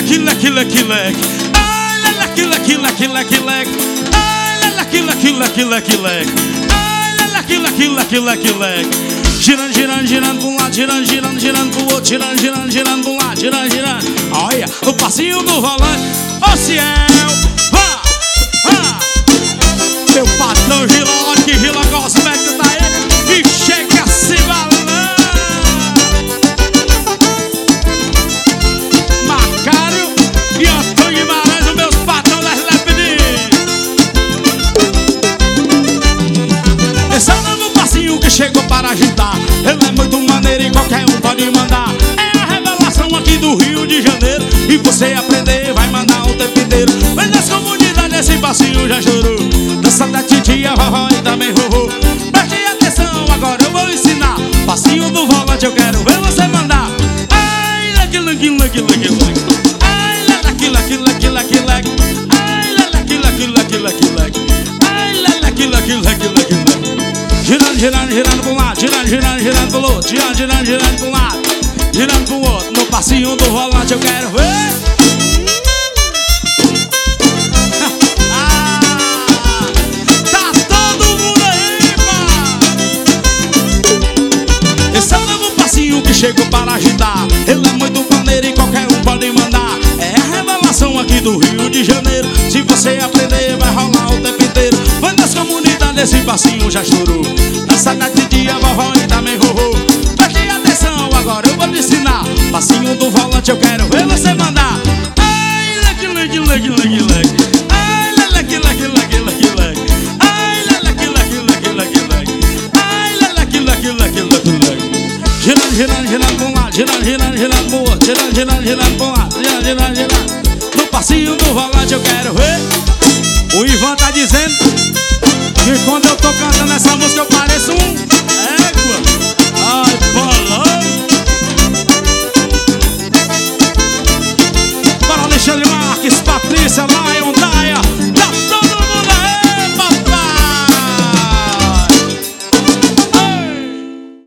leque, leque, leque, leque. Ai, leque, leque, leque, leque, leque. Ai, leque, leque, leque, leque, leque. Ai, leque, leque, leque, leque, leque. Girando, girando, girando pra um lado, girando, girando, girando pro outro, girando, girando, girando pra um lado, girando, girando. Olha, o passinho do volante. Ô Ciel, vá, vá. Meu patrão Giló, que Giló Gospel que tá aí, e chega a se balançar. Macário e Antônio Guimarães, os meus patrões das Lepidinhas. Esse é o novo passinho que chegou para agitar. Ele é muito maneiro e qualquer um pode mandar. É a revelação aqui do Rio de Janeiro. E você aprender vai mandar o tempo inteiro. Mas nas comunidades esse passinho já chorou. Dança da titia, vovó e também vovô. Preste atenção, agora eu vou ensinar. Passinho do volante eu quero ver você mandar. Ai, leque, leque, leque, leque, leque. Ai, leque, leque, leque, leque, leque. Ai, leque, leque, leque, leque, leque. Ai, leque, leque, leque, leque, leque. Girando, girando, girando pra um lado, girando, girando, girando pro outro, girando, girando, girando pra um lado, girando pro outro. No passinho do volante eu quero ver. Tá todo mundo aí, pá. Esse é o novo passinho que chegou para agitar. Ele é muito maneiro e qualquer um pode mandar. É a revelação aqui do Rio de Janeiro. Se você aprender vai rolar o tempo inteiro. Vai nas comunidades esse passinho já chorou. Dança da titia, vovó e também vovô. Preste atenção, agora eu vou te ensinar. Passinho do volante eu quero ver você mandar. Ai, leque, leque, leque, leque, leque. Ai, leque, leque, leque, leque, leque. Ai, leque, leque, leque, leque, leque. Ai, leque, leque, leque, leque, leque. Girando, girando, girando pra um lado, girando, girando, girando pro outro, girando, girando, girando pra um lado, girando, girando, girando. No passinho do volante eu quero ver. O Ivan tá dizendo que quando eu tô cantando essa música eu pareço um